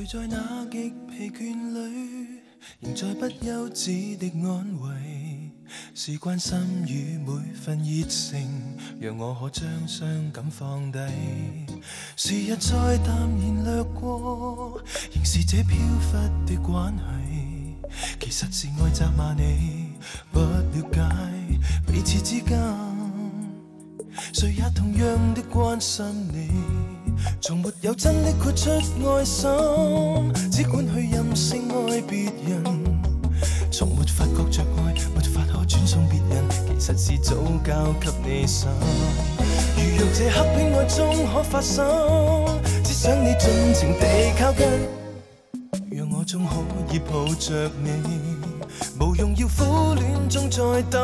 在那極疲倦裏，仍在不休止的安慰，是關心與每份熱誠，讓我可將傷感放低。時日再淡然掠過，仍是這飄忽的關係，其實是愛責罵你，不了解彼此之間，誰也同樣的關心你。從沒有真的豁出愛心，只管去任性愛別人。從沒發覺着愛，沒法可轉送別人，其實是早交給你心。如若這刻戀愛中可發生，只想你盡情地靠近，讓我終可以抱着你，無用要苦戀中再等。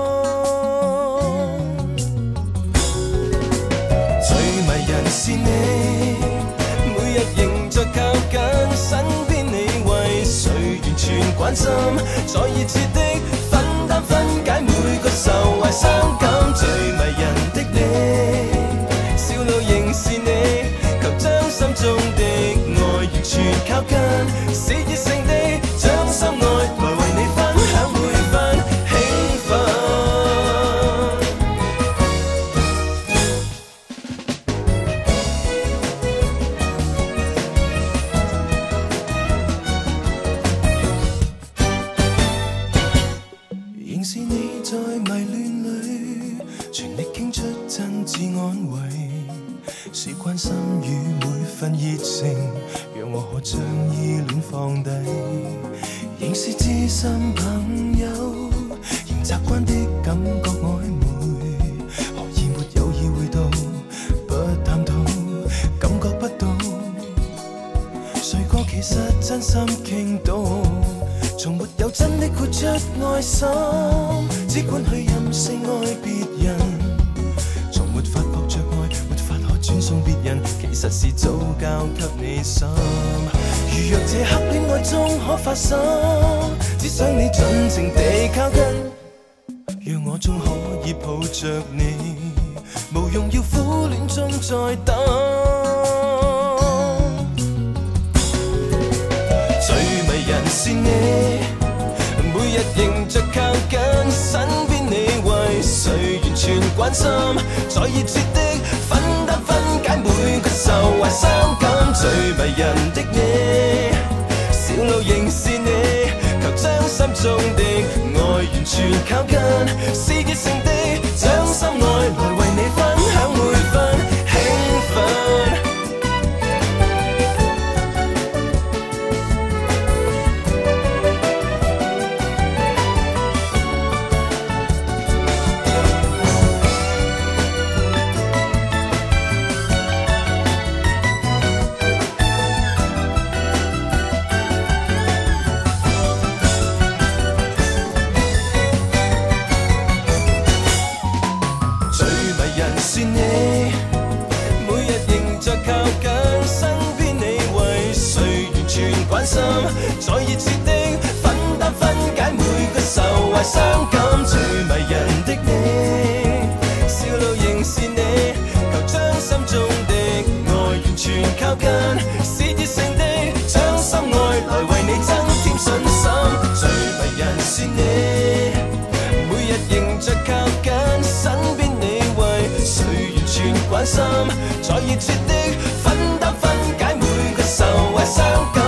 人是你，每日仍在靠近身邊，你為誰完全關心，在熱切的分擔分解每個愁懷傷感，最迷人的你，笑路仍是你，求將心中的愛完全靠近，是熱誠地將心愛來為你分享每分興奮。是你在迷戀裏，全力傾出真摯安慰，是關心與每份熱情，讓我可將依戀放低。仍是知心朋友，仍習慣的感覺曖昧，何以沒有意會到，不探討，感覺不到，誰個其實真心傾到。從沒有真的豁出愛心，只管去任性愛別人。從沒發覺着愛，沒法可轉送別人，其實是早交給你心。如若這刻戀愛中可發生，只想你盡情地靠近，讓我終可以抱着你，無用要苦戀中再等。最迷人是你，每日仍在靠近身邊，你為誰完全關心，在熱切的分擔分解每個愁懷傷感，最迷人的你，笑路仍是你，求將心中的愛完全靠近，是熱誠地將心愛來為你分享每分興奮。是你，每日仍在靠近身邊，你為誰完全關心，在熱切的分擔分解每個愁懷傷感，最迷人的你，笑路仍是你，求將心中的愛完全靠近，是熱誠地將心愛來為你增添信心，最迷人是你，每日仍在靠近身邊，你為誰完全關心，在熱切的分擔分解每個愁懷傷感。